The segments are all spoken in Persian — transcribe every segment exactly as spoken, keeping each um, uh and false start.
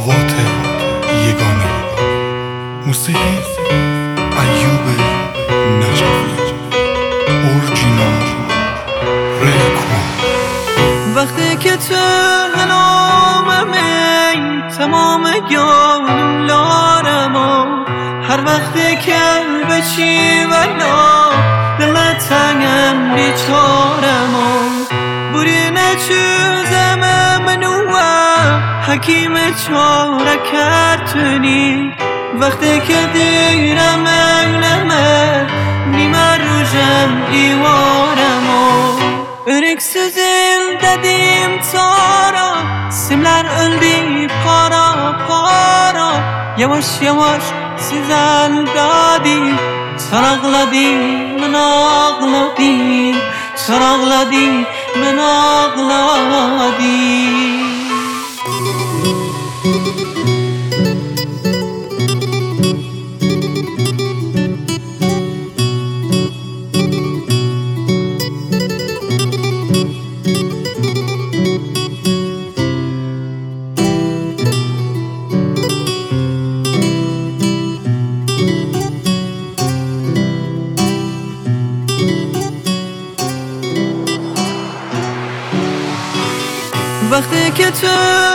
آوات یگانه. موسیقی ایوب نجفی. اورجینال ریکورد. وقتی که تو هناممی تمام گیانم لارمو، هر وقتی که بچی ولا دلت تنگم بیچارمو، بوری نچوزم منوه حکیم چاره کرتونی. وقتی که دیرم اولمه نیمه روژم ایوارمو، örüksüzüm dedim tara, simler öldü para para. Yavaş yavaş sizel dadi, sarıkladı men ağladı, sarıkladı men ağladı. وقتی که تو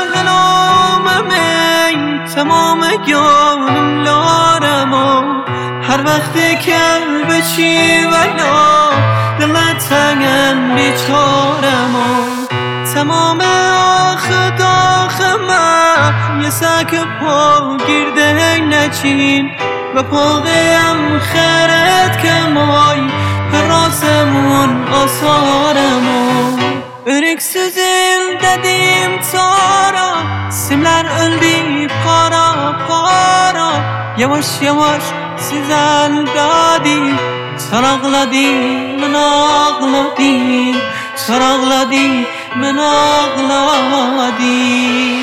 هناممی تمام گیانم لارمو، هر وقتی که بچی ولا دلت تنگم بیچارمو، تمام آخ داخمه یه سک پا گیرده نچین و پاقیم خیرت کمای راسمون آثارمو. Örüksüzüm dedim tara, simler öldü para para. Yavaş yavaş sizel dadi, sarıkladı men ağladı, sarıkladı men ağladı.